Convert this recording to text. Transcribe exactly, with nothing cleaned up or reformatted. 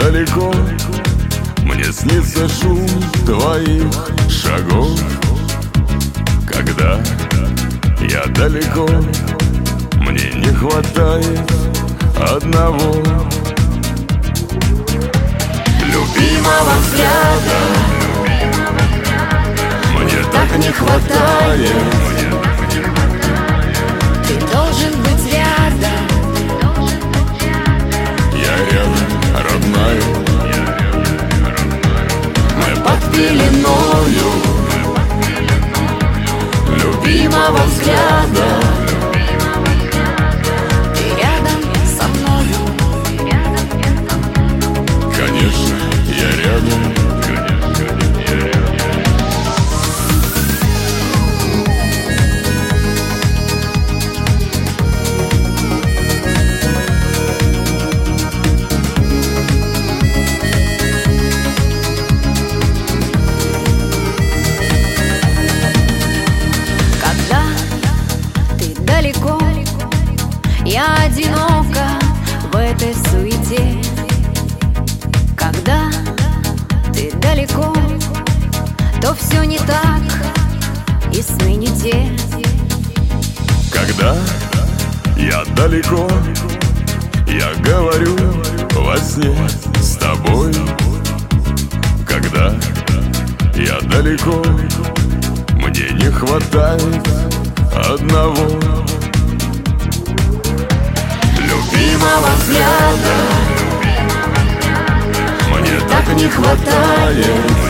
далеко, мне снится шум твоих шагов. Когда я далеко, мне не хватает одного любимого взгляда. Мне так не хватает. Ты должен быть рядом. Я рядом, родная. Мы под пеленою любимого взгляда. Ты рядом со мною. Конечно, я рядом. Далеко, я одинока в этой суете. Когда ты далеко, то все не так, и сны не те. Когда я далеко, я говорю во сне с тобой. Когда я далеко, мне не хватает одного любимого взгляда. Мне так не хватает.